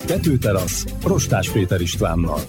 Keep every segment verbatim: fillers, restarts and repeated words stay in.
Tetőterasz, Rostás Péter Istvánnal.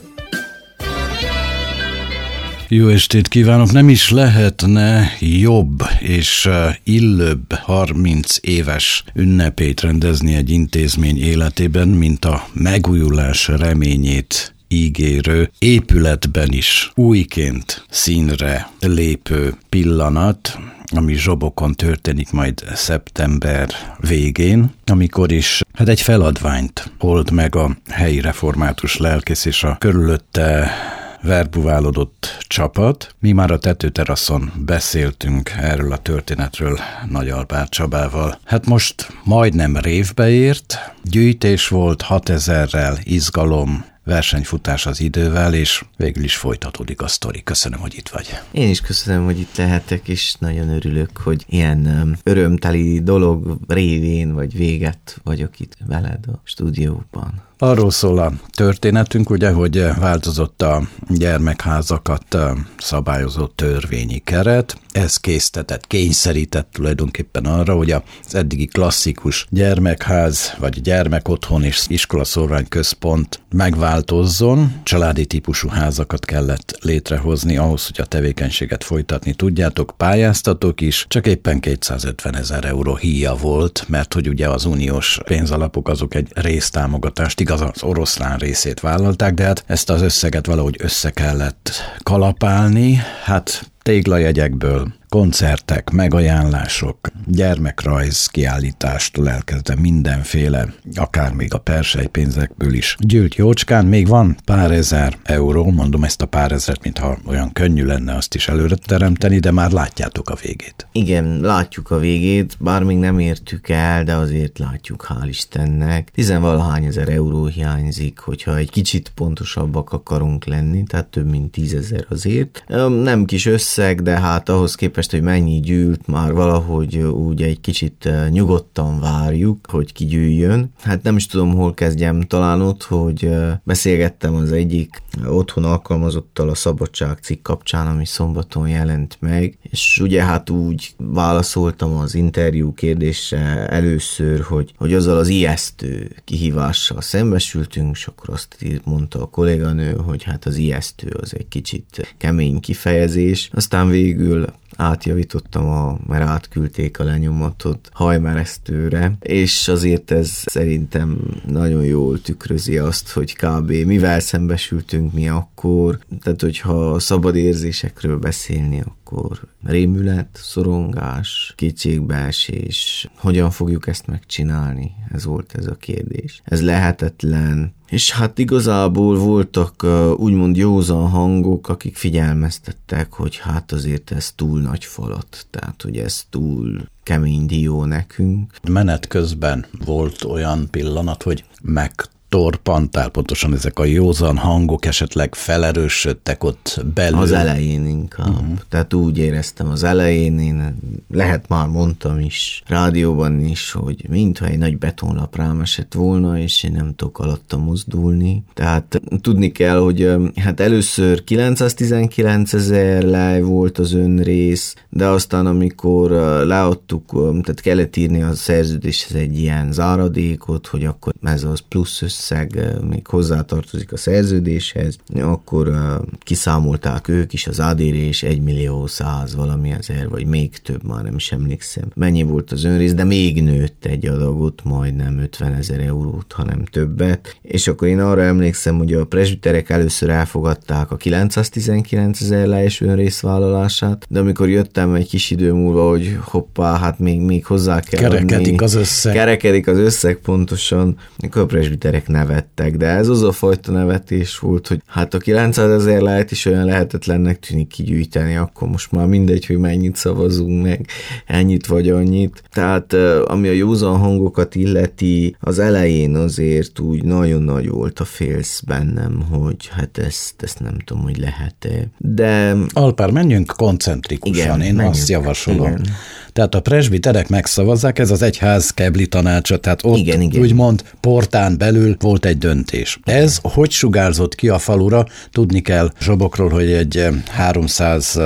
Jó estét kívánok! Nem is lehetne jobb és illőbb harminc éves ünnepét rendezni egy intézmény életében, mint a megújulás reményét ígérő, épületben is újként színre lépő pillanat, ami Zsobokon történik majd szeptember végén, amikor is hát egy feladványt old meg a helyi református lelkész és a körülötte verbuválódott csapat. Mi már a tetőteraszon beszéltünk erről a történetről Nagy Albert Csabával. Hát most majdnem révbe ért, gyűjtés volt hatezerrel, izgalom, versenyfutás az idővel, és végül is folytatódik a sztori. Köszönöm, hogy itt vagy. Én is köszönöm, hogy itt lehetek, és nagyon örülök, hogy ilyen örömteli dolog révén vagy véget vagyok itt veled a stúdióban. Arról szól a történetünk, ugye, hogy változott a gyermekházakat szabályozó törvényi keret. Ez késztetett, kényszerített tulajdonképpen arra, hogy az eddigi klasszikus gyermekház, vagy gyermekotthon és iskolaszórványközpont megváltozzon. Családi típusú házakat kellett létrehozni ahhoz, hogy a tevékenységet folytatni tudjátok, pályáztatok is, csak éppen kétszázötven ezer euró híja volt, mert hogy ugye az uniós pénzalapok azok egy résztámogatást, igaz, az oroszlán részét vállalták, de hát ezt az összeget valahogy össze kellett kalapálni, hát téglajegyekből, koncertek, megajánlások, gyermekrajz kiállítástól elkezdve mindenféle, akár még a perselypénzekből is gyűlt jócskán, még van pár ezer euró, mondom ezt a pár ezret, mintha olyan könnyű lenne azt is előre teremteni, de már látjátok a végét. Igen, látjuk a végét, bár még nem értük el, de azért látjuk, hál' Istennek. Tizenvalahány ezer euró hiányzik, hogyha egy kicsit pontosabbak akarunk lenni, tehát több mint tízezer azért. Nem kis összeg, de hát ahhoz képest, hogy mennyi gyűlt, már valahogy úgy egy kicsit nyugodtan várjuk, hogy kigyűjjön. Hát nem is tudom, hol kezdjem, talán ott, hogy beszélgettem az egyik otthon alkalmazottal a Szabadság cikk kapcsán, ami szombaton jelent meg, és ugye hát úgy válaszoltam az interjú kérdésre először, hogy, hogy azzal az ijesztő kihívással szembesültünk, és akkor azt mondta a kolléganő, hogy hát az ijesztő az egy kicsit kemény kifejezés. Aztán végül átjavítottam, a, mert átküldték a lenyomatot hajmeresztőre, és azért ez szerintem nagyon jól tükrözi azt, hogy kb. Mivel szembesültünk mi akkor, tehát hogyha szabad érzésekről beszélni, akkor rémület, szorongás, kétségbeesés, hogyan fogjuk ezt megcsinálni? Ez volt ez a kérdés. Ez lehetetlen. És hát igazából voltak uh, úgymond józan hangok, akik figyelmeztettek, hogy hát azért ez túl nagy falat, tehát hogy ez túl kemény dió nekünk. Menet közben volt olyan pillanat, hogy meg torpantál, pontosan ezek a józan hangok esetleg felerősödtek ott belül? Az elején inkább. Uh-huh. Tehát úgy éreztem az elején, én lehet már mondtam is, rádióban is, hogy mintha egy nagy betonlap rám esett volna, és én nem tudok alatta mozdulni. Tehát tudni kell, hogy hát először kilencszáztizenkilenc ezer lej volt az önrész, de aztán amikor leadtuk, tehát kellett írni a szerződéshez egy ilyen záradékot, hogy akkor ez az plusz összeg még hozzátartozik a szerződéshez, akkor kiszámolták ők is az ádérés egy millió száz valami ezer, vagy még több, már nem is emlékszem. Mennyi volt az önrész, de még nőtt egy adagot, majdnem ötven ezer eurót, hanem többet. És akkor én arra emlékszem, hogy a presbiterek először elfogadták a kilencszáztizenkilenc ezer lejs önrészvállalását, de amikor jöttem egy kis idő múlva, hogy hoppá, hát még, még hozzá kell Kerekedik adni, az összeg. Kerekedik az összeg pontosan, akkor a presbiterek nevettek, de ez az a fajta nevetés volt, hogy hát a kilencszázezer lehet is olyan lehetetlennek tűnik kigyűjteni, akkor most már mindegy, hogy mennyit szavazunk meg, ennyit vagy annyit. Tehát ami a józan hangokat illeti, az elején azért úgy nagyon nagy volt a félsz bennem, hogy hát ezt, ezt nem tudom, hogy lehet-e. De... Alpár, menjünk koncentrikusan, igen, én menjünk. Azt javasolom. Igen. Tehát a presbiterek megszavazzák, ez az egyház kebli tanácsa, tehát ott igen, igen. úgymond portán belül volt egy döntés. Ez hogy sugárzott ki a falura? Tudni kell Zsobokról, hogy egy háromszáz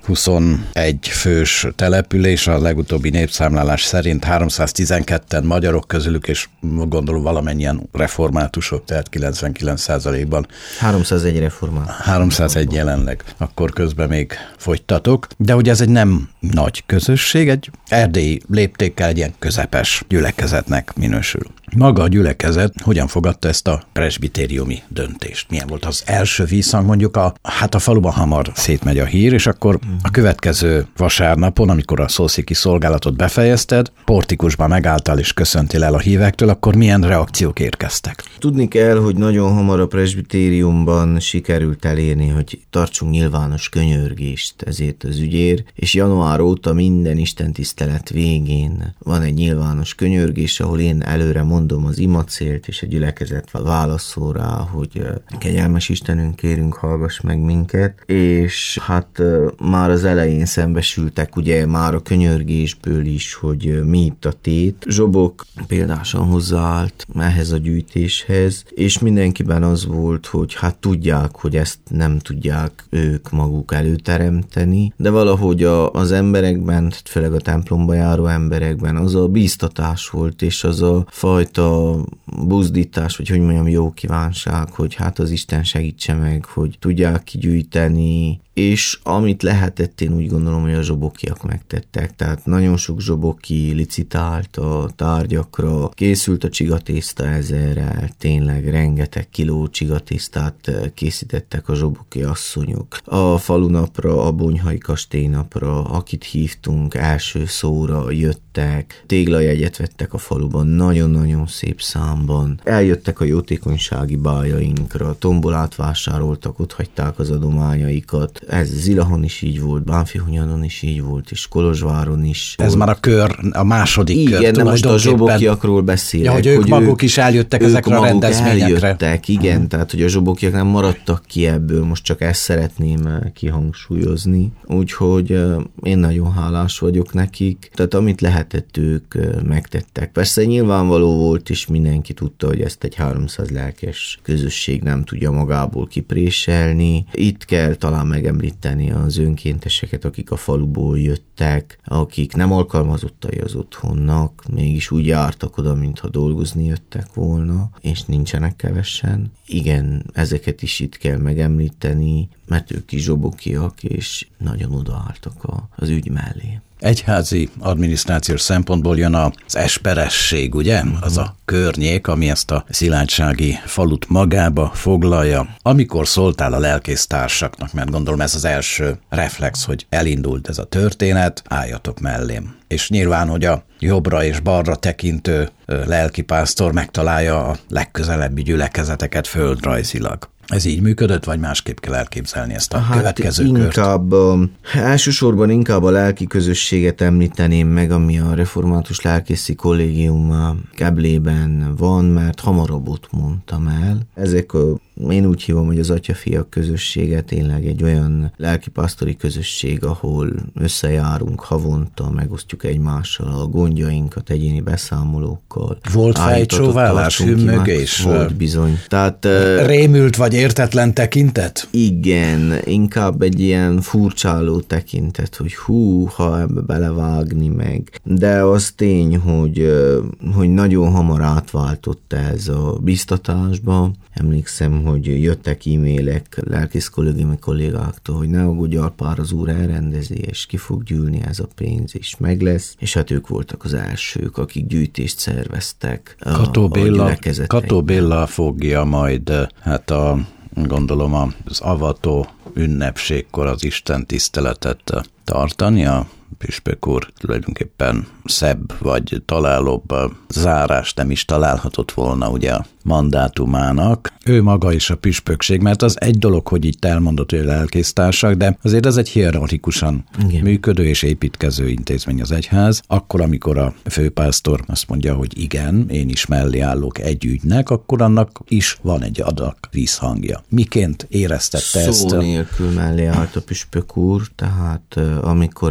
huszonegy fős település, a legutóbbi népszámlálás szerint háromszáztizenketten magyarok közülük, és gondolom valamennyien reformátusok, tehát kilencvenkilenc százalékban. háromszázegy református. háromszázegy jelenleg, akkor közben még fogytatok. De ugye ez egy nem nagy közösség, egy erdélyi léptékkel egy ilyen közepes gyülekezetnek minősül. Maga a gyülekezet hogyan fogadta ezt a presbitériumi döntést? Milyen volt az első visszhang? Mondjuk a, hát a faluban hamar szétmegy a hír, és akkor a következő vasárnapon, amikor a szószéki szolgálatot befejezted, portikusban megálltál és köszöntél el a hívektől, akkor milyen reakciók érkeztek? Tudni kell, hogy nagyon hamar a presbitériumban sikerült elérni, hogy tartsunk nyilvános könyörgést ezért az ügyért, és január óta minden istentisztelet végén van egy nyilvános könyörgés, ahol én előre mondom az imacélt, és a gyülekezet válaszol rá, hogy kegyelmes Istenünk, kérünk, hallgass meg minket, és hát már az elején szembesültek ugye már a könyörgésből is, hogy mi itt a tét. Zsobok példásan hozzáállt ehhez a gyűjtéshez, és mindenkiben az volt, hogy hát tudják, hogy ezt nem tudják ők maguk előteremteni, de valahogy a, az emberekben, főleg a templomba járó emberekben az a bíztatás volt, és az a fajta buzdítás, vagy hogy mondjam, jó kívánság, hogy hát az Isten segítse meg, hogy tudják kigyűjteni, és amit lehetett, én úgy gondolom, hogy a zsobokiak megtettek. Tehát nagyon sok zsoboki licitált a tárgyakra, készült a csigatészta ezerrel, tényleg rengeteg kiló csigatésztát készítettek a zsoboki asszonyok. A falunapra, a Bonyhai kastélynapra, akit hívtunk, első szóra jöttek, téglajegyet vettek a faluban, nagyon-nagyon szép számban. Eljöttek a jótékonysági bájainkra, tombolát vásároltak, ott hagyták az adományaikat. Ez Zilahon is így volt, Bánfihunyanon is így volt, és Kolozsváron is. Ez volt. Már a kör, a második igen, kör. Igen, de most a zsobokiakról beszélek. Ja, hogy ők hogy maguk ők, is eljöttek ezekre a rendezvényekre. Eljöttek, igen, uh-huh. Tehát hogy a zsobokiak nem maradtak ki ebből, most csak ezt szeretném kihangsúlyozni. Úgyhogy én nagyon hálás vagyok nekik. Tehát amit lehetett, ők megtettek. Persze nyilvánvaló volt, és mindenki tudta, hogy ezt egy háromszáz lelkes közösség nem tudja magából kipréselni. Itt kell talán megemlíteni az önkénteseket, akik a faluból jöttek, akik nem alkalmazottai az otthonnak, mégis úgy jártak oda, mintha dolgozni jöttek volna, és nincsenek kevesen. Igen, ezeket is itt kell megemlíteni, mert ők is zsobokiak, és nagyon odaálltak az ügy mellé. Egyházi adminisztrációs szempontból jön az esperesség, ugye? Uh-huh. Az a környék, ami ezt a szilágysági falut magába foglalja. Amikor szóltál a lelkésztársaknak, mert gondolom ez az első reflex, hogy elindult ez a történet, álljatok mellém. És nyilván, hogy a jobbra és balra tekintő lelkipásztor megtalálja a legközelebbi gyülekezeteket földrajzilag. Ez így működött, vagy másképp kell elképzelni ezt a hát következő inkább, kört? Elsősorban inkább a lelki közösséget említeném meg, ami a Református Lelkészi Kollégium keblében van, mert hamarabb ott mondtam el. Ezek a Én úgy hívom, hogy az atyafiak közössége tényleg egy olyan lelkipásztori közösség, ahol összejárunk havonta, megosztjuk egymással a gondjainkat, egyéni beszámolókkal. Volt fejcsóválás, hümmögés? Volt bizony. Tehát, rémült vagy értetlen tekintet? Igen, inkább egy ilyen furcsáló tekintet, hogy hú, ha ebbe belevágni meg. De az tény, hogy, hogy nagyon hamar átváltott ez a biztatásba. Emlékszem, hogy jöttek e-mailek lelkész kollégiumi kollégáktól, hogy ne aggódj, Alpár, az úr elrendezi, és ki fog gyűlni ez a pénz, és meg lesz. És hát ők voltak az elsők, akik gyűjtést szerveztek. A, Kató Béla, a Kató Béla fogja majd, hát a, gondolom az avató ünnepségkor az Isten tiszteletet tartani. A püspök úr tulajdonképpen szebb vagy találóbb zárás nem is találhatott volna ugye a mandátumának. Ő maga is a püspökség, mert az egy dolog, hogy itt elmondott, hogy lelkésztársak, de azért ez egy hierarchikusan igen. működő és építkező intézmény az egyház. Akkor, amikor a főpásztor azt mondja, hogy igen, én is mellé állok egy ügynek, akkor annak is van egy adag vízhangja. Miként éreztette Szó ezt? Szó nélkül mellé állt a püspök úr, tehát amikor elment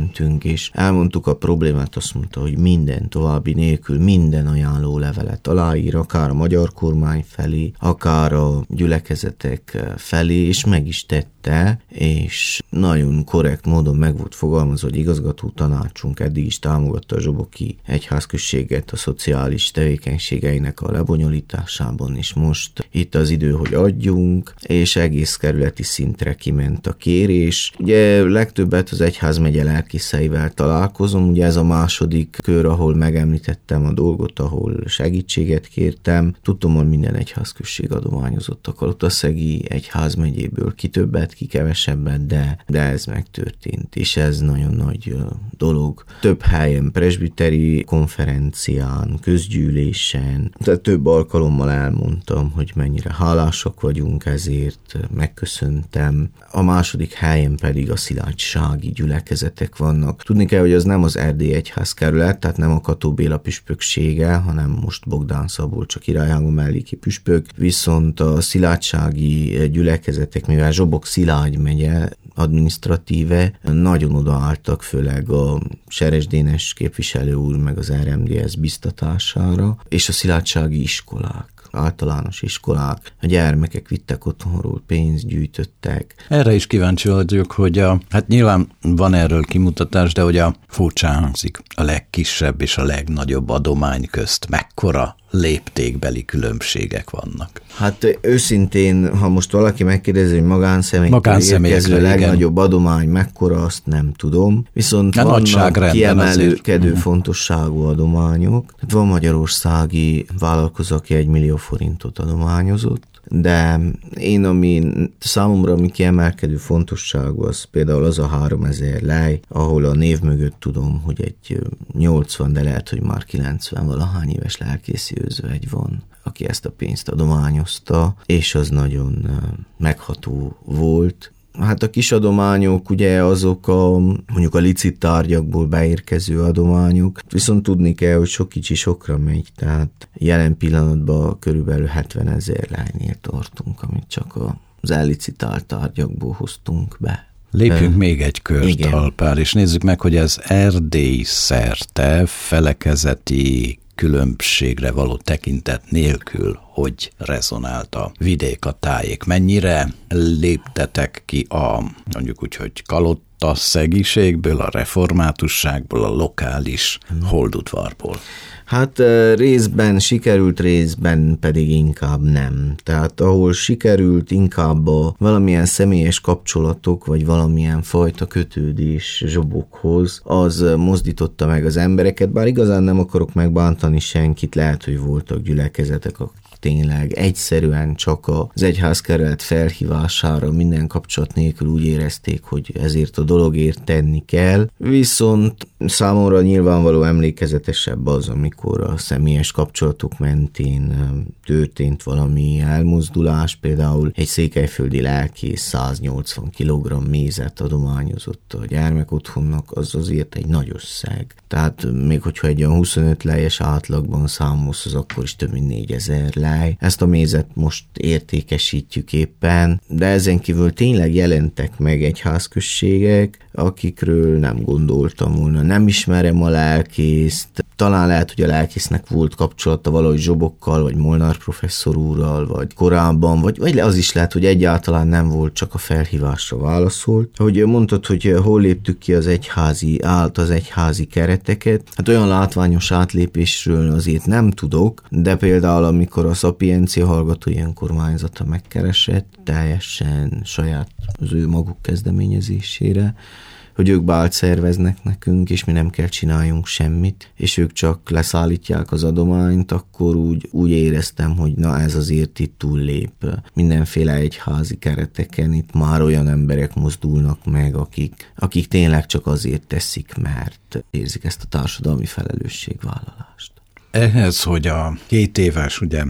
mentünk, és elmondtuk a problémát, azt mondta, hogy minden további nélkül minden ajánló levelet aláír, akár a magyar kormány felé, akár a gyülekezetek felé, és meg is tette, és nagyon korrekt módon meg volt fogalmazva, hogy igazgató tanácsunk eddig is támogatta a zsoboki egyházközséget a szociális tevékenységeinek a lebonyolításában, és most itt az idő, hogy adjunk, és egész kerületi szintre kiment a kérés. Ugye legtöbbet az egyházmegye lelkészeivel találkozom, ugye ez a második kör, ahol megemlítettem a dolgot, ahol segítséget kértem. Tudtam, hogy minden egyházközség adományozott a kalotaszegi egyházmegyéből, ki többet, ki kevesebbet, de, de ez megtörtént, és ez nagyon nagy dolog. Több helyen, presbiteri konferencián, közgyűlésen, tehát több alkalommal elmondtam, hogy mennyire hálásak vagyunk ezért, megköszöntem. A második helyen pedig a szilágysági gyülekezetek vannak. Tudni kell, hogy az nem az Erdély egyházkerület, tehát nem a Kató Béla püspöksége, hanem most Bogdán Szabolcs a Királyhágó melléki püspök, viszont a szilágysági gyülekezetek, mivel Zsobok Szilágy megye adminisztratíve, nagyon odaálltak, főleg a Seres Dénes képviselő úr meg az er em dé es biztatására, és a szilágysági iskolák, általános iskolák, a gyermekek vittek otthonról, pénzt gyűjtöttek. Erre is kíváncsi vagyok, hogy a, hát nyilván van erről kimutatás, de hogy a furcsán hangzik, a legkisebb és a legnagyobb adomány közt mekkora léptékbeli különbségek vannak. Hát őszintén, ha most valaki megkérdezi, hogy magánszemélyekkel érkező legnagyobb igen. adomány mekkora, azt nem tudom. Viszont hát vannak kiemelkedő azért. fontosságú adományok. Van magyarországi vállalkozó, aki egy millió forintot adományozott, de én, ami számomra ami kiemelkedő fontosságú, az például az a háromezer lej, ahol a név mögött tudom, hogy egy nyolcvan, de lehet, hogy már kilencven valahány éves lelkészi özvegy van, aki ezt a pénzt adományozta, és az nagyon megható volt. Hát a kis adományok ugye azok a mondjuk a licit tárgyakból beérkező adományok, viszont tudni kell, hogy sok kicsi sokra megy, tehát jelen pillanatban körülbelül hetvenezer lánynél tartunk, amit csak az ellicitált tárgyakból hoztunk be. Lépjünk uh, még egy kört, Alpár, és nézzük meg, hogy ez Erdély szerte felekezeti különbségre való tekintet nélkül, hogy rezonált a vidék, a tájék. Mennyire léptetek ki a, mondjuk úgy, hogy kalottaszegiségből, a reformátusságból, a lokális holdudvarból? Hát részben sikerült, részben pedig inkább nem. Tehát ahol sikerült, inkább a valamilyen személyes kapcsolatok, vagy valamilyen fajta kötődés Zsobokhoz, az mozdította meg az embereket, bár igazán nem akarok megbántani senkit, lehet, hogy voltak gyülekezetek, tényleg egyszerűen csak az egyházkerület felhívására minden kapcsolat nélkül úgy érezték, hogy ezért a dologért tenni kell. Viszont számomra nyilvánvaló emlékezetesebb az, amikor a személyes kapcsolatok mentén történt valami elmozdulás, például egy székelyföldi lelkész száznyolcvan kilogramm mézet adományozott a gyermekotthonnak, az azért egy nagy összeg. Tehát még hogyha egy olyan huszonöt lejes átlagban számolsz, az akkor is több mint négyezer lej. Ezt a mézet most értékesítjük éppen, de ezen kívül tényleg jelentek meg egyházközségek, akikről nem gondoltam volna. Nem ismerem a lelkészt, talán lehet, hogy a lelkésznek volt kapcsolata valahogy Zsobokkal, vagy Molnár professzor úrral, vagy korábban, vagy, vagy az is lehet, hogy egyáltalán nem volt, csak a felhívásra válaszolt. Hogy mondtad, hogy hol léptük ki az egyházi, állt az egyházi kereteket, hát olyan látványos átlépésről azért nem tudok, de például amikor a Szapiencia Hallgatói Önkormányzata megkeresett, teljesen saját az ő maguk kezdeményezésére, hogy ők bált szerveznek nekünk, és mi nem kell csináljunk semmit, és ők csak leszállítják az adományt, akkor úgy, úgy éreztem, hogy na ez azért itt túllép. Mindenféle egyházi kereteken itt már olyan emberek mozdulnak meg, akik, akik tényleg csak azért teszik, mert érzik ezt a társadalmi felelősségvállalást. Ehhez, hogy a két éves, ugye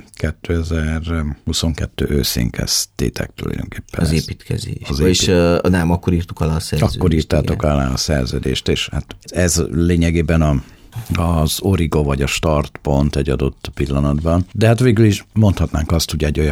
kétezer-huszonkettő őszén kezdtétek tulajdonképpen. Az építkezés. Az épít... És uh, nem, akkor írtuk alá a szerződést. Akkor írtátok igen. alá a szerződést, és hát ez lényegében a az origo vagy a startpont egy adott pillanatban. De hát végül is mondhatnánk azt, hogy egy olyan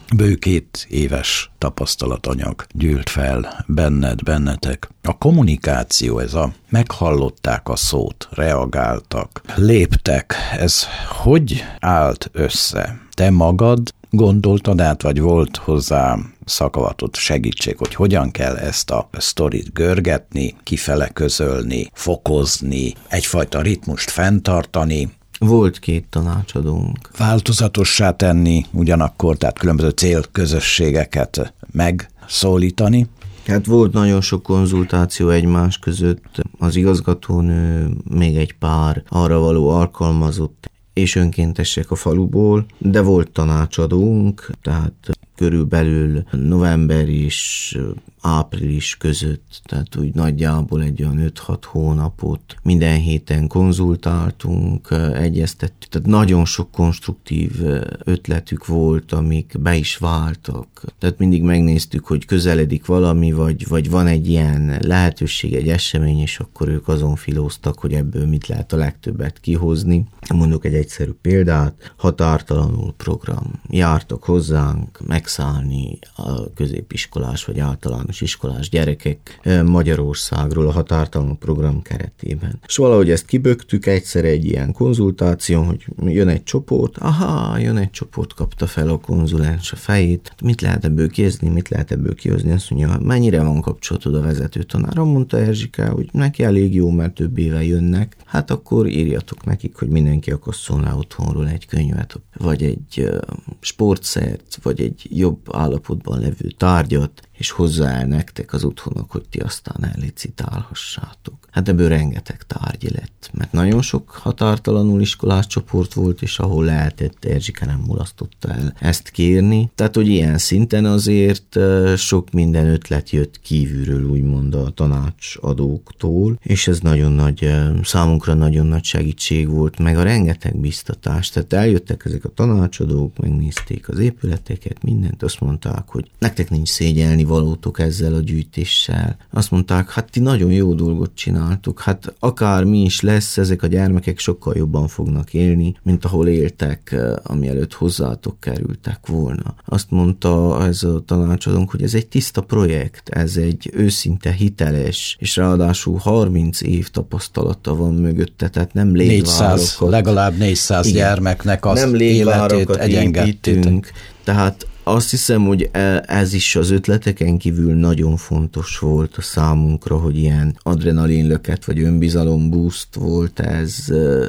bő két éves tapasztalatanyag gyűlt fel benned, bennetek. A kommunikáció, ez a meghallották a szót, reagáltak, léptek, ez hogy állt össze? Te magad gondoltad át, vagy volt hozzá szakavatott segítség, hogy hogyan kell ezt a sztorit görgetni, kifele közölni, fokozni, egyfajta ritmust fenntartani? Volt két tanácsadónk. Változatossá tenni ugyanakkor, tehát különböző célközösségeket megszólítani. Hát volt nagyon sok konzultáció egymás között, az igazgatónő, még egy pár arra való alkalmazott és önkéntesek a faluból, de volt tanácsadónk, tehát körülbelül november és április között, tehát úgy nagyjából egy olyan öt-hat hónapot minden héten konzultáltunk, egyeztettük, tehát nagyon sok konstruktív ötletük volt, amik be is váltak. Tehát mindig megnéztük, hogy közeledik valami, vagy, vagy van egy ilyen lehetőség, egy esemény, és akkor ők azon filóztak, hogy ebből mit lehet a legtöbbet kihozni. Mondok egy egyszerű példát, határtalanul program. Jártak hozzánk megszállni a középiskolás vagy általános iskolás gyerekek Magyarországról a határtalanul program keretében. És valahogy ezt kibögtük egyszer egy ilyen konzultáción, hogy jön egy csoport, aha, jön egy csoport, kapta fel a konzulens a fejét, mit lehet ebből kihozni, mit lehet ebből kihozni, azt mondja, mennyire van kapcsolatod a vezető tanára, mondta Erzsike, hogy neki elég jó, mert több éve jönnek, hát akkor írjatok nekik, hogy mindenki akasszon le otthonról egy könyvet, vagy egy uh, sportszert, vagy egy jobb állapotban levő tárgyat, és hozzá el nektek az otthonok, hogy ti aztán ellicitálhassátok. Hát ebből rengeteg tárgy lett, mert nagyon sok határtalanul iskolás csoport volt, és ahol lehetett, Erzsike nem mulasztotta el ezt kérni. Tehát, hogy ilyen szinten azért sok minden ötlet jött kívülről, úgymond a tanácsadóktól, és ez nagyon nagy, számunkra nagyon nagy segítség volt, meg a rengeteg biztatás. Tehát eljöttek ezek a tanácsadók, megnézték az épületeket, mindent, azt mondták, hogy nektek nincs szégyelni valótok ezzel a gyűjtéssel. Azt mondták, hát ti nagyon jó dolgot csináltuk, hát akár mi is lesz, ezek a gyermekek sokkal jobban fognak élni, mint ahol éltek, amielőtt hozzátok kerültek volna. Azt mondta ez a tanácsadónk, hogy ez egy tiszta projekt, ez egy őszinte hiteles, és ráadásul harminc év tapasztalata van mögötte, tehát nem légvárakat. Legalább négyszáz igen, gyermeknek az nem életét egyengettétek. Tehát azt hiszem, hogy ez is az ötleteken kívül nagyon fontos volt a számunkra, hogy ilyen adrenalinlöket vagy önbizalomboost volt ez,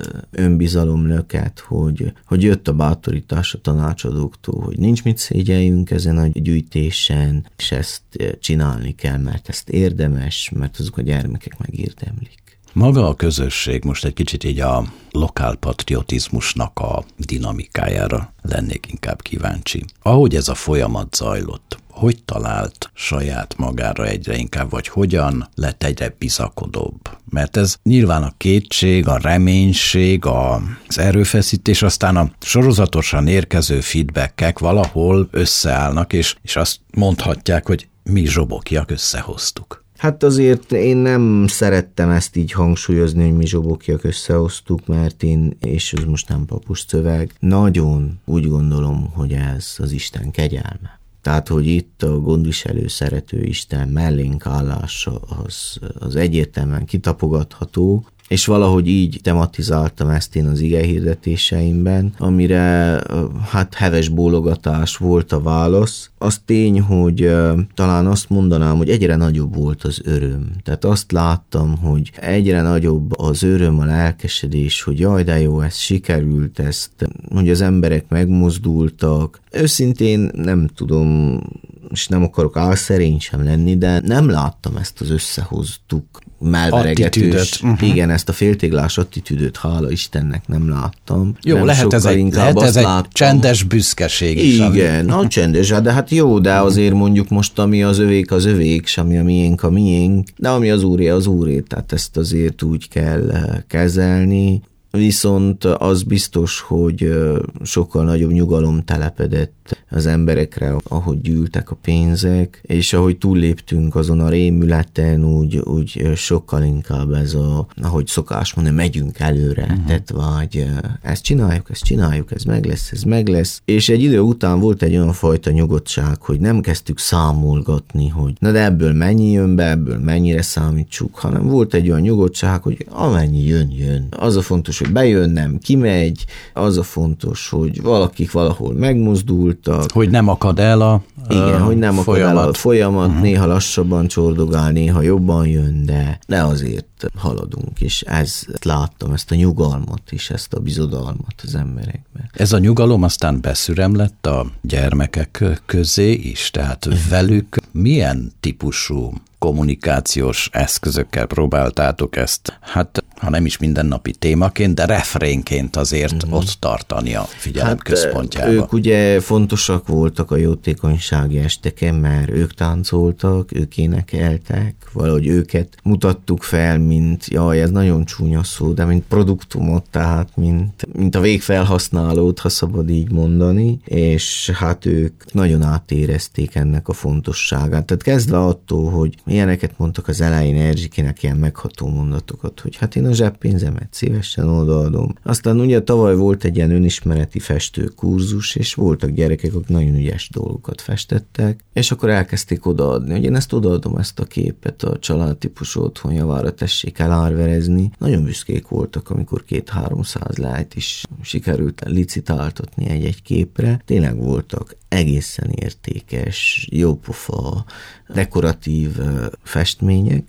önbizalomlöket, hogy, hogy jött a bátorítás a tanácsadóktól, hogy nincs mit szégyeljünk ezen a gyűjtésen, és ezt csinálni kell, mert ezt érdemes, mert azok a gyermekek megérdemlik. Maga a közösség, most egy kicsit így a lokálpatriotizmusnak a dinamikájára lennék inkább kíváncsi. Ahogy ez a folyamat zajlott, hogy talált saját magára egyre inkább, vagy hogyan lett egyre bizakodóbb? Mert ez nyilván a kétség, a reménység, az erőfeszítés, aztán a sorozatosan érkező feedbackek valahol összeállnak, és, és azt mondhatják, hogy mi zsobokiak összehoztuk. Hát azért én nem szerettem ezt így hangsúlyozni, hogy mi zsobokiak összehoztuk, mert én, és ez most nem papus szöveg, nagyon úgy gondolom, hogy ez az Isten kegyelme. Tehát, hogy itt a gondviselő, szerető Isten mellénk állása az, az egyértelműen kitapogatható, és valahogy így tematizáltam ezt én az igehirdetéseimben, amire hát heves bólogatás volt a válasz. Az tény, hogy talán azt mondanám, hogy egyre nagyobb volt az öröm. Tehát azt láttam, hogy egyre nagyobb az öröm, a lelkesedés, hogy jaj, de jó, ez sikerült, ezt, hogy az emberek megmozdultak. Őszintén nem tudom, és nem akarok álszerény sem lenni, de nem láttam ezt az összehoztuk melveregetős, uh-huh. igen, ezt a féltéglás attitűdöt, hála Istennek nem láttam. Jó, nem lehet ez egy, lehet ez egy csendes büszkeség is. Igen, ami... na csendes, de hát jó, de azért mondjuk most, ami az övék, az övék, és ami a miénk, a miénk, de ami az úré, az úré, tehát ezt azért úgy kell kezelni. Viszont az biztos, hogy sokkal nagyobb nyugalom telepedett az emberekre, ahogy gyűltek a pénzek, és ahogy túlléptünk azon a rémületen, úgy, úgy sokkal inkább ez a, ahogy szokás mondani, megyünk előre, uh-huh. tehát vagy ezt csináljuk, ezt csináljuk, ez meg lesz, ez meg lesz. És egy idő után volt egy olyan fajta nyugodtság, hogy nem kezdtük számolgatni, hogy na de ebből mennyi jön be, ebből mennyire számítsuk, hanem volt egy olyan nyugodtság, hogy amennyi jön, jön. Az a fontos, hogy bejön, nem kimegy, az a fontos, hogy valakik valahol megmozdultak. Hogy nem akad el a Igen, hogy nem folyamat. akad el a folyamat, uh-huh. néha lassabban csordogál, néha jobban jön, de, de azért haladunk, és ezt láttam, ezt a nyugalmat és ezt a bizodalmat az emberekben. Ez a nyugalom aztán beszürem lett a gyermekek közé is, tehát uh-huh. velük milyen típusú kommunikációs eszközökkel próbáltátok ezt, hát ha nem is mindennapi témaként, de refrénként azért mm. ott tartani a figyelem hát, központjába. Ők ugye fontosak voltak a jótékonysági esteken, mert ők táncoltak, ők énekeltek, valahogy őket mutattuk fel, mint, jaj, ez nagyon csúnya szó, de mint produktumot, tehát mint, mint a végfelhasználót, ha szabad így mondani, és hát ők nagyon átérezték ennek a fontosságát. Tehát kezdve attól, hogy ilyeneket mondtak az elején Erzsikének, ilyen megható mondatokat, hogy hát én a zseppénzemet szívesen odaadom. Aztán ugye tavaly volt egy ilyen önismereti festőkurzus, és voltak gyerekek, akik nagyon ügyes dolgokat festettek, és akkor elkezdték odaadni, hogy én ezt odaadom, ezt a képet a családtípusú otthon javára, tessék elárverezni. Nagyon büszkék voltak, amikor két-háromszáz lájt is sikerült licitáltatni egy-egy képre. Tényleg voltak egészen értékes, jópofa, dekoratív festmények,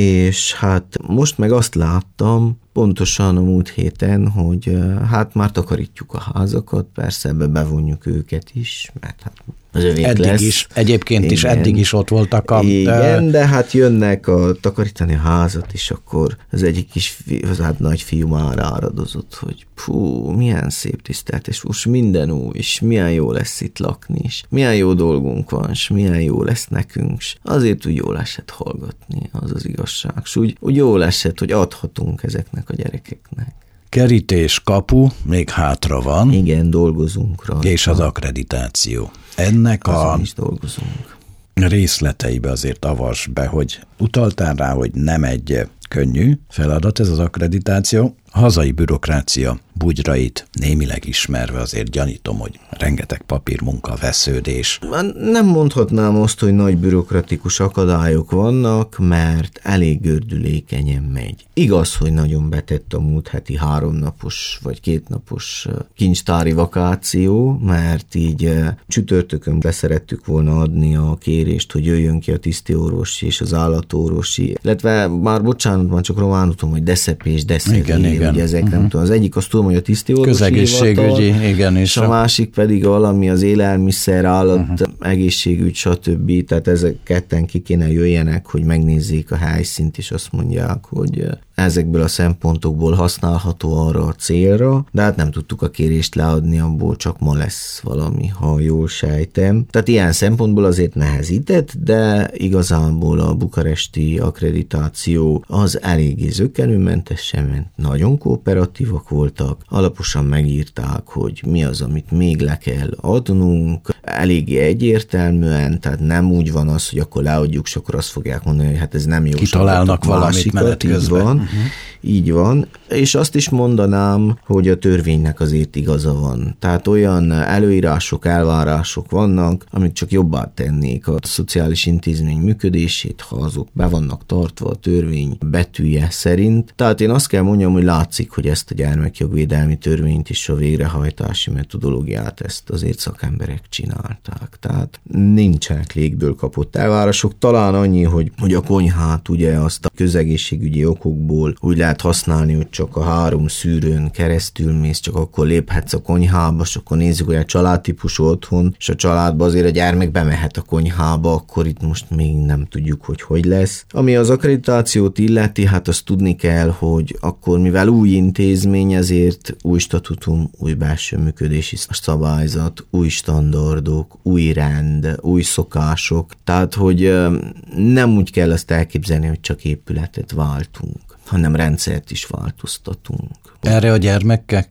és hát most meg azt láttam, pontosan a múlt héten, hogy hát már takarítjuk a házakat, persze ebbe bevonjuk őket is, mert hát az övék eddig lesz. Is, egyébként igen. is eddig is ott voltak a... Igen, de hát jönnek a takarítani a házat, és akkor az egyik kis az hát nagy fiú már áradozott, hogy fú, milyen szép tisztelt, és most minden új, és milyen jó lesz itt lakni is, milyen jó dolgunk van, és milyen jó lesz nekünk, és azért úgy jól esett hallgatni, az az igazság, és úgy, úgy jól esett, hogy adhatunk ezeknek a gyerekeknek. Kerítés, kapu, még hátra van. Igen, dolgozunk rá. És az akkreditáció. Ennek azon a is dolgozunk. Részleteibe azért avas be, hogy utaltál rá, hogy nem egy könnyű feladat ez az akkreditáció. A hazai bürokrácia bugyrait némileg ismerve azért gyanítom, hogy rengeteg papírmunka, vesződés. Nem mondhatnám azt, hogy nagy bürokratikus akadályok vannak, mert elég gördülékenyen megy. Igaz, hogy nagyon betett a múlt heti háromnapos vagy kétnapos kincstári vakáció, mert így csütörtökön leszerettük volna adni a kérést, hogy jöjjön ki a tisztiorvosi és az állatorvosi, illetve már bocsánat, már csak románul tudom, hogy deszep és deszep. Igen, igen. Ugye ezek uh-huh. nem tudom, az egyik azt tudom, hogy a tisztiorvosi közegészségügyi, igen, és és a, a másik pedig valami az élelmiszer, állat, uh-huh. egészségügy, stb. Tehát ezek ketten ki kéne jöjjenek, hogy megnézzék a helyszínt, és azt mondják, hogy ezekből a szempontokból használható arra a célra, de hát nem tudtuk a kérést leadni, abból csak ma lesz valami, ha jól sejtem. Tehát ilyen szempontból azért nehezített, de igazából a bukaresti akkreditáció az eléggé zökkenőmentesen ment, nagyon kooperatívak voltak, alaposan megírták, hogy mi az, amit még le kell adnunk, eléggé egyértelműen, tehát nem úgy van az, hogy akkor leadjuk, és akkor azt fogják mondani, hogy hát ez nem jó. Kitalálnak valamit menet közben. Van. Uh-huh. Így van, és azt is mondanám, hogy a törvénynek azért igaza van. Tehát olyan előírások, elvárások vannak, amik csak jobbá tennék a szociális intézmény működését, ha azok be vannak tartva a törvény betűje szerint. Tehát én azt kell mondjam, hogy látszik, hogy ezt a gyermekjogvédelmi törvényt és a végrehajtási metodológiát ezt azért szakemberek csinálták. Tehát nincsenek légből kapott elvárások. Talán annyi, hogy, hogy a konyhát ugye azt a közegészségügyi okokból úgy lehet használni, hogy csak a három szűrőn keresztül mész, csak akkor léphetsz a konyhába, és akkor nézzük, hogy a családtípusú otthon, és a családba azért a gyermek bemehet a konyhába, akkor itt most még nem tudjuk, hogy hogy lesz. Ami az akkreditációt illeti, hát azt tudni kell, hogy akkor mivel új intézmény, ezért új statutum, új belső működési szabályzat, új standardok, új rend, új szokások, tehát hogy nem úgy kell azt elképzelni, hogy csak épületet váltunk, hanem rendszert is változtatunk. Erre a gyermekeket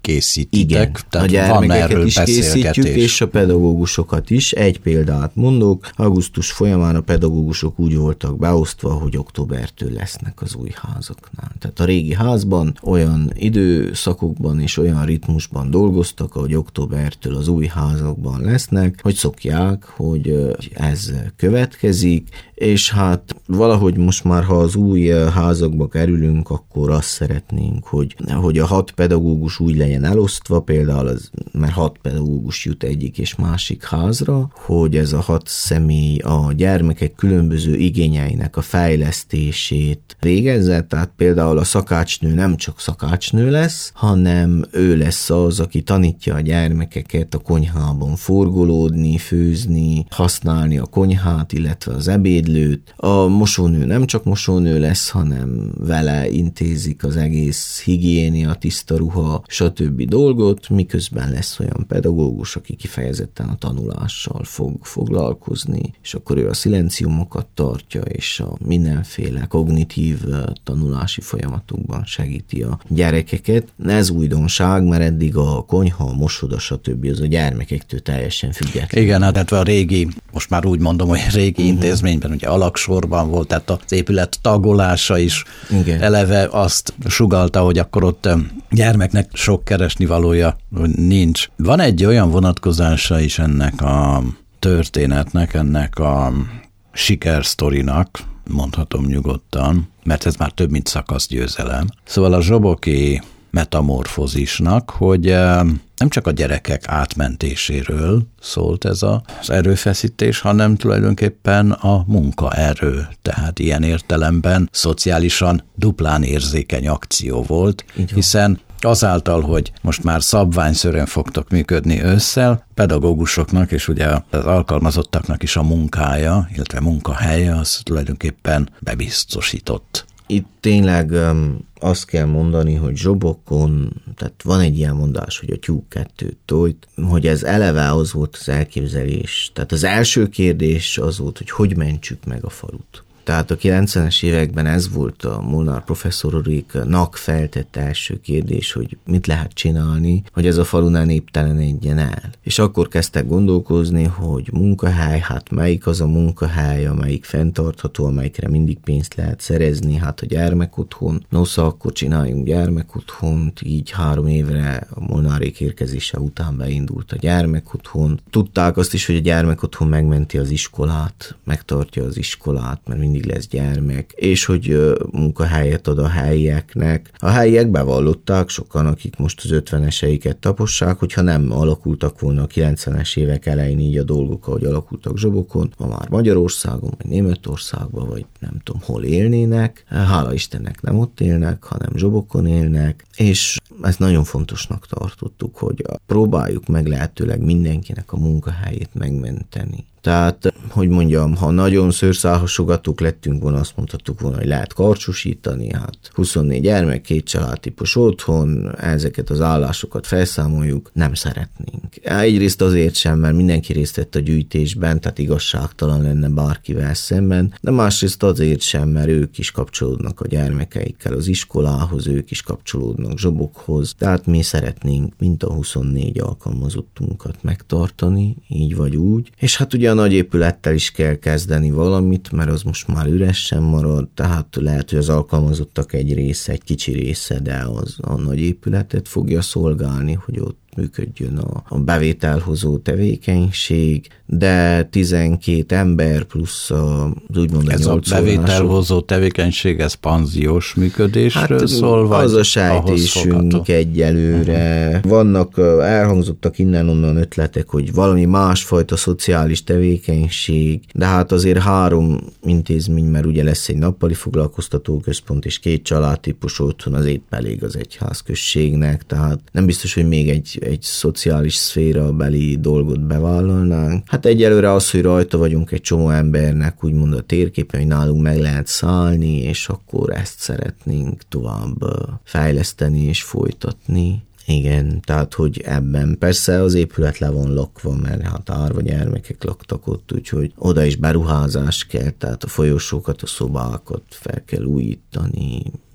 készítitek, igen, tehát a gyermekeket van erről is készítjük, és a pedagógusokat is. Egy példát mondok, augusztus folyamán a pedagógusok úgy voltak beosztva, hogy októbertől lesznek az új házaknál. Tehát a régi házban olyan időszakokban és olyan ritmusban dolgoztak, ahogy októbertől az új házakban lesznek, hogy szokják, hogy ez következik, és hát valahogy most már, ha az új házakba kerülünk, akkor azt szeretnénk, hogy, hogy a hat pedagógus úgy legyen elosztva, például az, mert hat pedagógus jut egyik és másik házra, hogy ez a hat személy a gyermekek különböző igényeinek a fejlesztését végezze, tehát például a szakácsnő nem csak szakácsnő lesz, hanem ő lesz az, aki tanítja a gyermekeket a konyhában forgolódni, főzni, használni a konyhát, illetve az ebédlőt. A mosónő nem csak mosónő lesz, hanem vele intézik az egész higiénia, tiszta ruha, stb. Dolgot, miközben lesz olyan pedagógus, aki kifejezetten a tanulással fog foglalkozni, és akkor ő a szilenciumokat tartja, és a mindenféle kognitív tanulási folyamatokban segíti a gyerekeket. Ez újdonság, mert eddig a konyha, a mosoda, stb. Az a gyermekektől teljesen független. Igen, hát a régi, most már úgy mondom, hogy régi uh-huh. intézményben ugye alaksorban volt, tehát az épület tagolása is igen. eleve azt sugallta, hogy akkor ott gyermeknek sok keresni valója nincs. Van egy olyan vonatkozása is ennek a történetnek, ennek a sikersztorinak, mondhatom nyugodtan, mert ez már több, mint szakaszgyőzelem. Szóval a zsoboki metamorfózisnak, hogy nem csak a gyerekek átmentéséről szólt ez az erőfeszítés, hanem tulajdonképpen a munkaerő. Tehát ilyen értelemben szociálisan duplán érzékeny akció volt, hiszen azáltal, hogy most már szabványszerűen fogtok működni ősszel, pedagógusoknak és ugye az alkalmazottaknak is a munkája, illetve munkahelye az tulajdonképpen bebiztosított. Itt tényleg um, azt kell mondani, hogy zsobokon, tehát van egy ilyen mondás, hogy a tyúk kettőt tojt, hogy ez eleve az volt az elképzelés. Tehát az első kérdés az volt, hogy hogy mentsük meg a falut. Tehát a kilencvenes években ez volt a Molnár professzoruréknak feltett első kérdés, hogy mit lehet csinálni, hogy ez a falu ne néptelenedjen el. És akkor kezdtek gondolkozni, hogy munkahely, hát melyik az a munkahely, amelyik fenntartható, amelyikre mindig pénzt lehet szerezni, hát a gyermekotthon. Nosza, akkor csináljunk gyermekotthont, így három évre a Molnárék érkezése után beindult a gyermekotthon. Tudták azt is, hogy a gyermekotthon megmenti az iskolát, megtartja az iskolát, mert mindig lesz gyermek, és hogy munkahelyet ad a helyieknek. A helyiek bevallották, sokan, akik most az ötveneseiket tapossák, hogyha nem alakultak volna a kilencvenes évek elején így a dolgok, ahogy alakultak zsobokon, ma már Magyarországon, vagy Németországban, vagy nem tudom, hol élnének. Hála Istennek nem ott élnek, hanem zsobokon élnek, és ezt nagyon fontosnak tartottuk, hogy próbáljuk meg lehetőleg mindenkinek a munkahelyét megmenteni. Tehát, hogy mondjam, ha nagyon szőrszálhasogatók lettünk volna, azt mondhattuk volna, hogy lehet karcsúsítani, hát huszonnégy gyermek, két családtípus otthon, ezeket az állásokat felszámoljuk, nem szeretnénk. Egyrészt azért sem, mert mindenki részt vett a gyűjtésben, tehát igazságtalan lenne bárkivel szemben, de másrészt azért sem, mert ők is kapcsolódnak a gyermekeikkel az iskolához, ők is kapcsolódnak zsobokhoz, tehát mi szeretnénk mint a huszonnégy alkalmazottunkat megtartani, így vagy úgy, és hát ugye a nagy épülettel is kell kezdeni valamit, mert az most már üresen marad, tehát lehet, hogy az alkalmazottak egy része, egy kicsi része, de az a nagy épületet fogja szolgálni, hogy ott működjön a, a bevételhozó tevékenység, de tizenkét ember plusz a, úgymond a ez a bevételhozó tevékenység, ez panziós működésről hát, szól, vagy az a sejtésünk egyelőre. Uh-huh. Vannak, elhangzottak innen-onnan ötletek, hogy valami másfajta szociális tevékenység, de hát azért három intézmény, mert ugye lesz egy nappali foglalkoztatóközpont és két családtípus otthon, az épp elég az egyházközségnek, tehát nem biztos, hogy még egy egy szociális szféra beli dolgot bevállalnánk. Hát egyelőre az, hogy rajta vagyunk egy csomó embernek, úgymond a térképen, hogy nálunk meg lehet szállni, és akkor ezt szeretnénk tovább fejleszteni és folytatni. Igen, tehát, hogy ebben persze az épület le van lakva, mert hát árva gyermekek laktak ott, úgyhogy oda is beruházás kell, tehát a folyosókat, a szobákat fel kell újítani,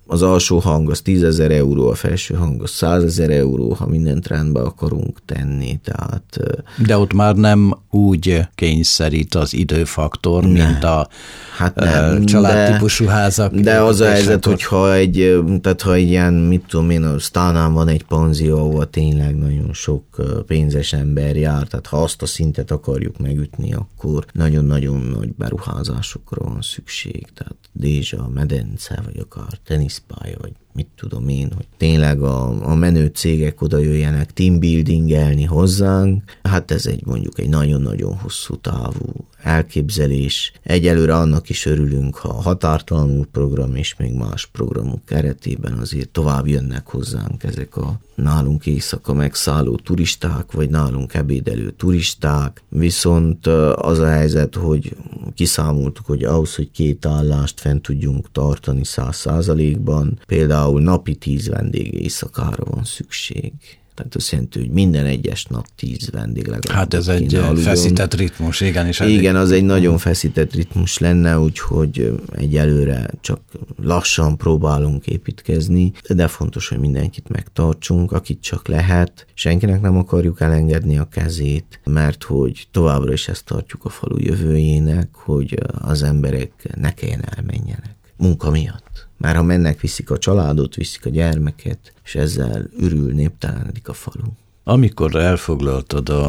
az alsó hang az tízezer euró, a felső hang az százezer euró, ha mindent rendbe akarunk tenni. Tehát, de ott már nem úgy kényszerít az időfaktor, ne. mint a hát nem, családtípusú házak. De az a helyzet, hogyha egy, tehát ha egy ilyen, mit tudom én, a Sztánán van egy panzió, ahol tényleg nagyon sok pénzes ember jár, tehát ha azt a szintet akarjuk megütni, akkor nagyon-nagyon nagy beruházásokra van szükség. Tehát Dézsa, medence, vagy akár teniszpálya, vagy mit tudom én, hogy tényleg a, a menő cégek oda jöjjenek teambuildingelni hozzánk, hát ez egy mondjuk egy nagyon-nagyon hosszú távú elképzelés. Egyelőre annak is örülünk, ha a Határtalanul program és még más programok keretében azért tovább jönnek hozzánk ezek a nálunk éjszaka megszálló turisták, vagy nálunk ebédelő turisták, viszont az a helyzet, hogy kiszámoltuk, hogy ahhoz, hogy két állást fent tudjunk tartani száz százalékban, például napi tíz vendég éjszakára van szükség. Tehát azt jelenti, hogy minden egyes nap tíz vendég legalább. Hát ez egy feszített ritmus, igen. És igen, az egy nagyon feszített ritmus lenne, úgyhogy egyelőre csak lassan próbálunk építkezni, de fontos, hogy mindenkit megtartsunk, akit csak lehet. Senkinek nem akarjuk elengedni a kezét, mert hogy továbbra is ezt tartjuk a falu jövőjének, hogy az emberek ne kelljen elmenjenek munka miatt. Már ha mennek, viszik a családot, viszik a gyermeket, és ezzel ürül, néptelenedik a falu. Amikor elfoglaltad a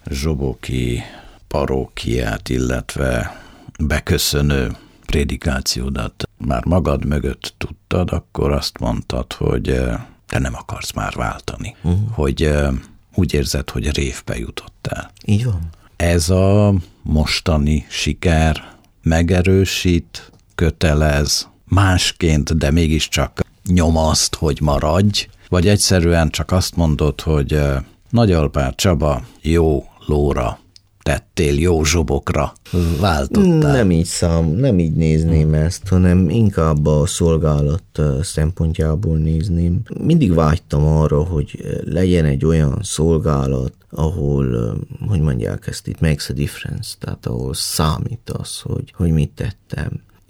zsoboki parókiát, illetve beköszönő prédikációdat, már magad mögött tudtad, akkor azt mondtad, hogy te nem akarsz már váltani. Uh-huh. Hogy úgy érzed, hogy révbe jutottál. Így van. Ez a mostani siker megerősít, kötelez, másként, de mégiscsak nyomaszt, hogy maradj, vagy egyszerűen csak azt mondod, hogy Nagyalpár Csaba, jó lóra tettél, jó zsobokra váltottál. Nem így szám, nem így nézném hmm. ezt, hanem inkább a szolgálat szempontjából nézném. Mindig vágytam arra, hogy legyen egy olyan szolgálat, ahol, hogy mondják ezt, it makes a difference, tehát ahol számít az, hogy, hogy mit tettem.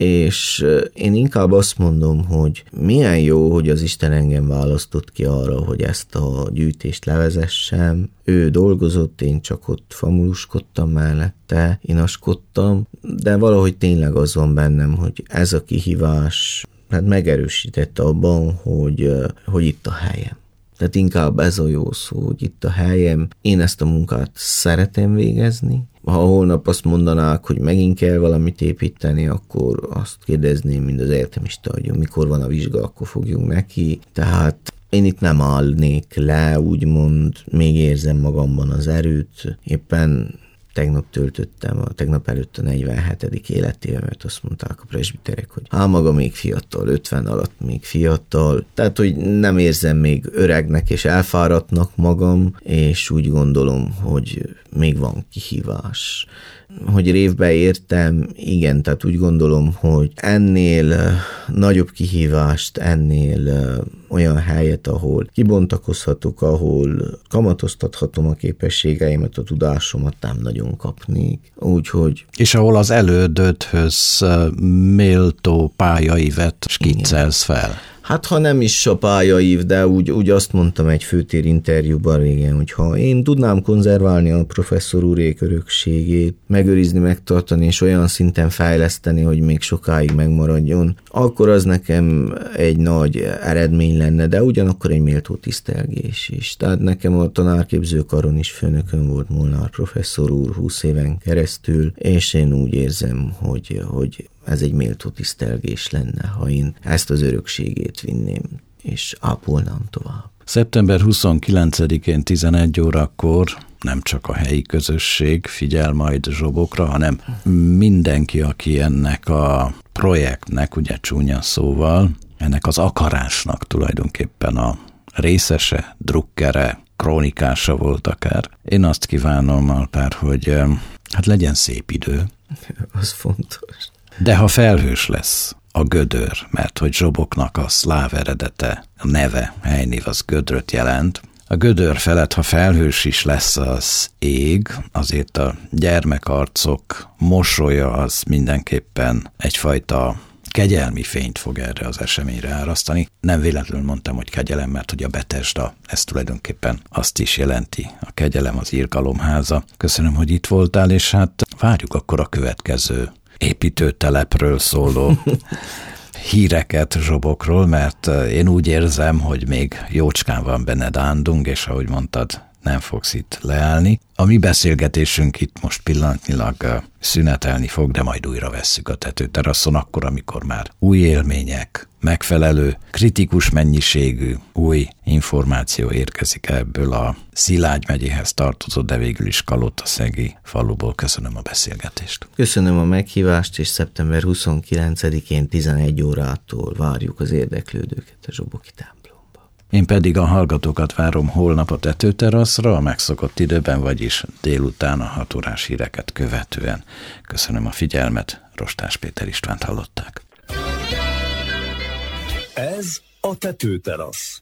És én inkább azt mondom, hogy milyen jó, hogy az Isten engem választott ki arra, hogy ezt a gyűjtést levezessem. Ő dolgozott, én csak ott famuluskodtam mellette, inaskodtam, de valahogy tényleg az van bennem, hogy ez a kihívás hát megerősítette abban, hogy, hogy itt a helyem. Tehát inkább ez a jó szó, hogy itt a helyem. Én ezt a munkát szeretem végezni. Ha holnap azt mondanák, hogy megint kell valamit építeni, akkor azt kérdezném, mint az egyetemista, hogy mikor van a vizsga, akkor fogjunk neki. Tehát én itt nem állnék le, úgymond, még érzem magamban az erőt. Éppen tegnap töltöttem, a tegnap előtt a negyvenhetedik életévemet, azt mondták a presbiterek, hogy hát maga még fiatal, ötven alatt még fiatal, tehát, hogy nem érzem még öregnek és elfáradtnak magam, és úgy gondolom, hogy még van kihívás. Hogy révbe értem, igen, tehát úgy gondolom, hogy ennél nagyobb kihívást, ennél olyan helyet, ahol kibontakozhatok, ahol kamatoztathatom a képességeimet, a tudásomat nem nagyon kapnék. Úgyhogy... És ahol az elődödhöz méltó pályaívet skiccelsz fel. Hát ha nem is a pályaív, de úgy, úgy azt mondtam egy főtér interjúban régen, hogy ha én tudnám konzerválni a professzor úrék örökségét, megőrizni, megtartani, és olyan szinten fejleszteni, hogy még sokáig megmaradjon, akkor az nekem egy nagy eredmény lenne, de ugyanakkor egy méltó tisztelgés is. Tehát nekem a tanárképzőkaron is főnökön volt Molnár professzor úr húsz éven keresztül, és én úgy érzem, hogy, hogy ez egy méltó tisztelgés lenne, ha én ezt az örökségét vinném, és ápolnám tovább. szeptember huszonkilencedikén tizenegy órakor nem csak a helyi közösség figyel majd zsobokra, hanem mindenki, aki ennek a projektnek, ugye csúnya szóval, ennek az akarásnak tulajdonképpen a részese, drukkere, krónikása volt akár. Én azt kívánom, Alpár, hogy hát legyen szép idő. Az fontos. De ha felhős lesz a gödör, mert hogy zsoboknak a szláv eredete, a neve, helynév az gödröt jelent, a gödör felett, ha felhős is lesz az ég, azért a gyermekarcok mosolya az mindenképpen egyfajta kegyelmi fényt fog erre az eseményre árasztani. Nem véletlenül mondtam, hogy kegyelem, mert hogy a Betesda, ez tulajdonképpen azt is jelenti. A kegyelem az irgalomháza. Köszönöm, hogy itt voltál, és hát várjuk akkor a következő építőtelepről szóló híreket Zsobokról, mert én úgy érzem, hogy még jócskán van benned ándung, és ahogy mondtad, nem fogsz itt leállni. A mi beszélgetésünk itt most pillanatnyilag szünetelni fog, de majd újra vesszük a tetőteraszon, akkor, amikor már új élmények, megfelelő, kritikus mennyiségű új információ érkezik ebből a Szilágy megyéhez tartozó, de végül is Kalotaszegi faluból. Köszönöm a beszélgetést. Köszönöm a meghívást, és szeptember huszonkilencedikén tizenegy órától várjuk az érdeklődőket a Zsoboki templomba. Én pedig a hallgatókat várom holnap a tetőteraszra, a megszokott időben, vagyis délután a hat órás híreket követően. Köszönöm a figyelmet, Rostás Péter Istvánt hallották. Ez a tetőterasz.